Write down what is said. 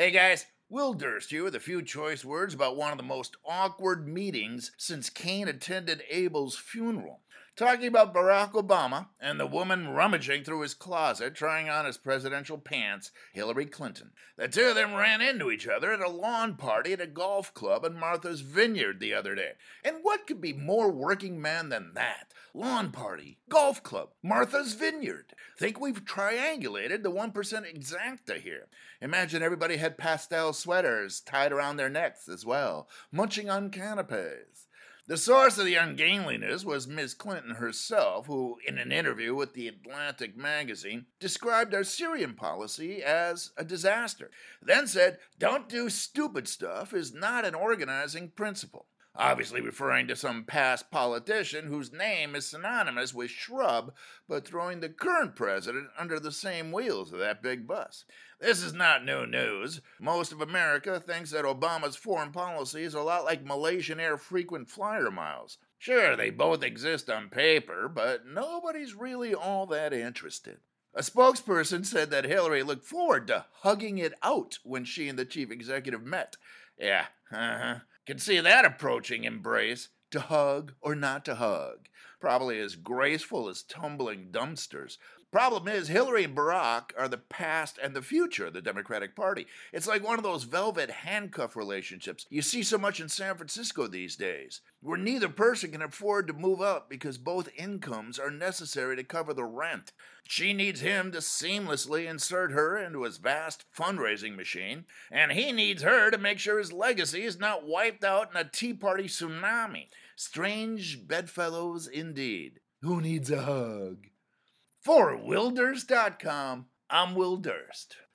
Hey guys, Will Durst here with a few choice words about one of the most awkward meetings since Cain attended Abel's funeral. Talking about Barack Obama and the woman rummaging through his closet trying on his presidential pants, Hillary Clinton. The two of them ran into each other at a lawn party at a golf club in Martha's Vineyard the other day. And what could be more working man than that? Lawn party, golf club, Martha's Vineyard. Think we've triangulated the 1% exacta here. Imagine everybody had pastel sweaters tied around their necks as well, munching on canapes. The source of the ungainliness was Miss Clinton herself, who, in an interview with the Atlantic magazine, described our Syrian policy as a disaster, then said, "Don't do stupid stuff is not an organizing principle." Obviously referring to some past politician whose name is synonymous with shrub, but throwing the current president under the same wheels of that big bus. This is not new news. Most of America thinks that Obama's foreign policy is a lot like Malaysian Air frequent flyer miles. Sure, they both exist on paper, but nobody's really all that interested. A spokesperson said that Hillary looked forward to hugging it out when she and the chief executive met. Yeah, Can see that approaching embrace. To hug or not to hug. Probably as graceful as tumbling dumpsters. Problem is, Hillary and Barack are the past and the future of the Democratic Party. It's like one of those velvet handcuff relationships you see so much in San Francisco these days, where neither person can afford to move up because both incomes are necessary to cover the rent. She needs him to seamlessly insert her into his vast fundraising machine, and he needs her to make sure his legacy is not wiped out in a Tea Party tsunami. Strange bedfellows indeed. Who needs a hug? For WillDurst.com, I'm Will Durst.